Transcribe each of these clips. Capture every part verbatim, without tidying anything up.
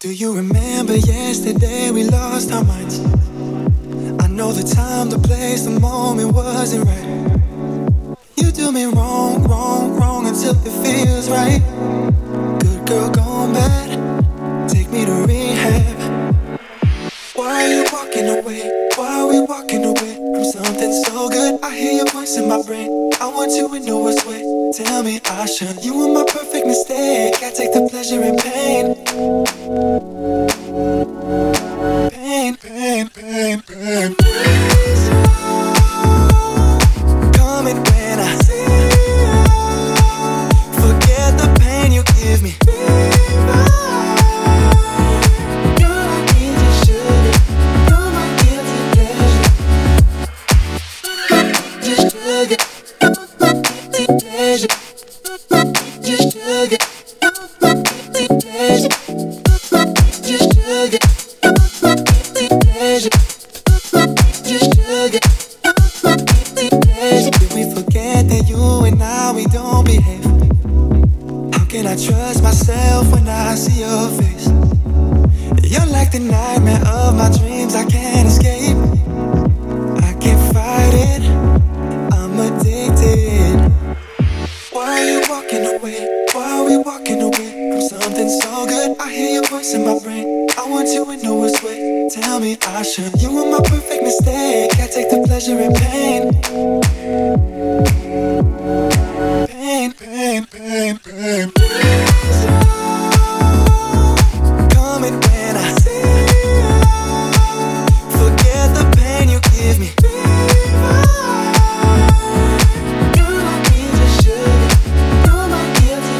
Do you remember yesterday we lost our minds? I know the time, the place, the moment wasn't right. You do me wrong, wrong, wrong until it feels right. Good girl gone bad, take me to rehab. Why are you walking away? Why are we walking away from something so good? I hear your voice in my brain, I want you in no way. Tell me I should. You were my perfect mistake, I take the pleasure in pain. Pain, pain, pain, pain. Please, coming when I see you. Forget the pain you give me. You're like easy sugar, you're my guilty pleasure. Just sugar, you're my guilty pleasure. Just sugar, you're my guilty pleasure. Just sugar. Did we forget that you and I, we don't behave? How can I trust myself when I see your face? You're like the nightmare of my dreams, I can't escape. I can't fight it, I'm addicted. Why are you walking away? Why are we walking away from something so good? I hear your voice in my brain, I want you in no way. Tell me I should. You were my perfect mistake, I take the pleasure in pain. Pain, pain, pain, pain. Please, coming when I see you. Forget the pain you give me. You're like me, just sugar. You're my guilty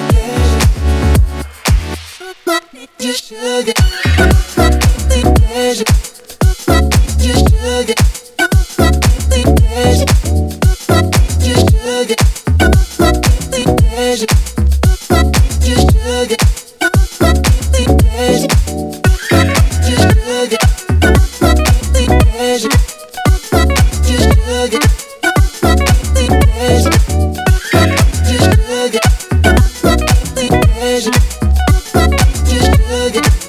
pleasure. Just sugar. Pleasure. Just sugar, pleasure. Just sugar, pleasure. Just sugar, pleasure. Just sugar, pleasure. Just sugar, pleasure. Just sugar, pleasure. Just sugar.